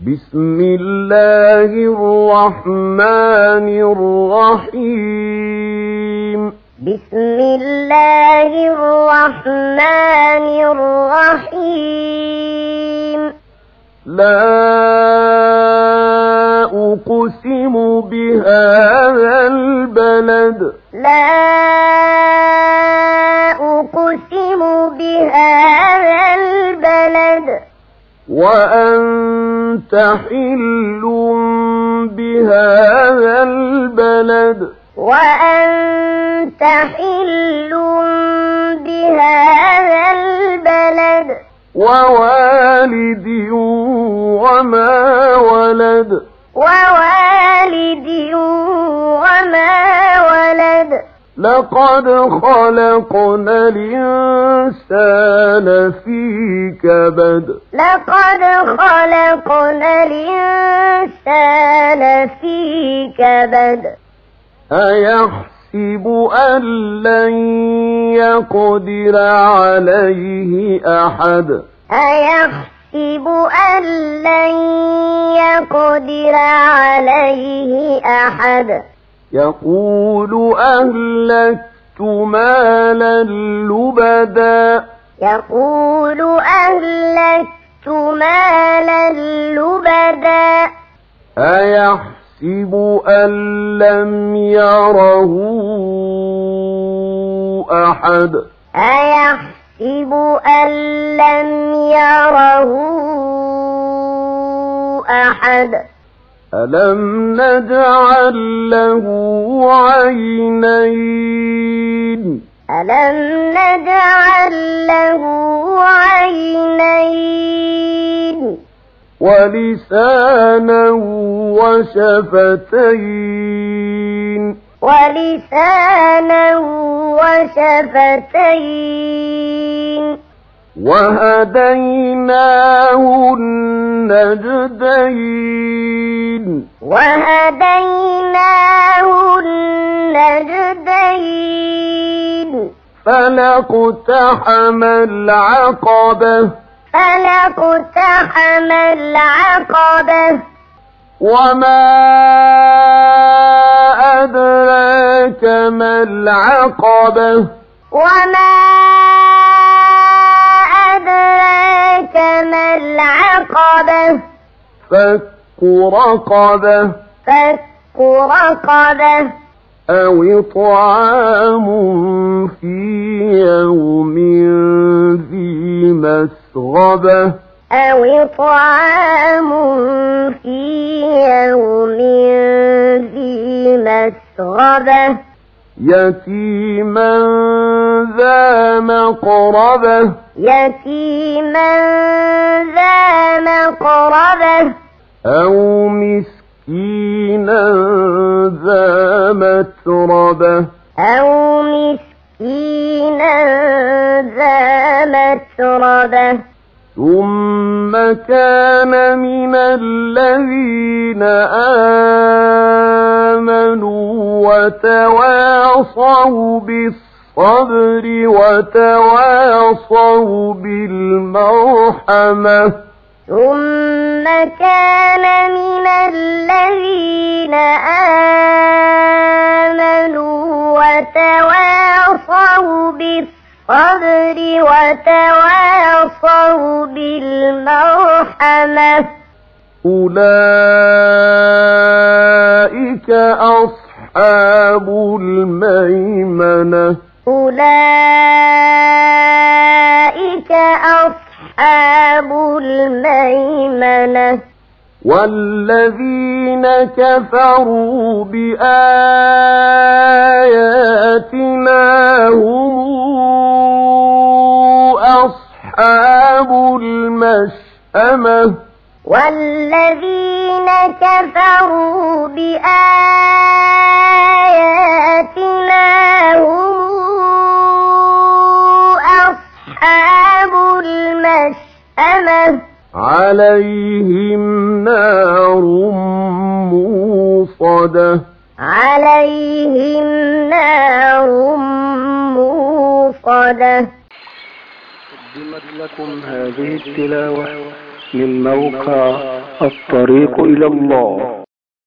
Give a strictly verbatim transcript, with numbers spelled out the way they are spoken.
بسم الله الرحمن الرحيم بسم الله الرحمن الرحيم لا أقسم بهذا البلد لا أقسم بهذا البلد وأنت حل بهذا البلد وأنت حل بهذا البلد ووالد وما ولد ووالد وما ولد لقد خلقنا الإنسان في كبد لقد خلقنا الإنسان في كبد أيحسب أن لن يقدر عليه أحد أيحسب أن لن يقدر عليه أحد يقول أهلكت مالا لبدا يقول أهلكت مالا لبدا أيحسب أن لم يره أحد أيحسب أن لم يره أحد ألم نجعل له عينين ألم نجعل له عينين ولسانا وشفتين ولسانا وشفتين وهديناه النجدين وهديناه النجدين فلاقتحم العقبة فلاقتحم العقبة وما أدراك ما العقبة وما أدراك ما العقبة فك رقبة فك رقبة أو إطعام في يوم ذي مسغبة أو إطعام في يوم ذي مسغبة يتيما ذا مقربة يتيما ذا مقربة أو مسكينا ذا متربة أو مسكينا ذا متربة ثم كان من الذين آمنوا وتواصوا بالصبر وتواصوا بالمرحمة ثم كان من الذين آمنوا وتواصوا بالصبر وتواصوا بالمرحمة أولئك أصحاب الميمنة أولئك أصحاب الميمنة والذين كفروا بآياتنا هم أصحاب المشأمة والذين كفروا بآياتنا هم أصحاب المشأمة عليهم نار موصدة عليهم نار موصدة. قدمت لكم هذه التلاوة من موقع الطريق إلى الله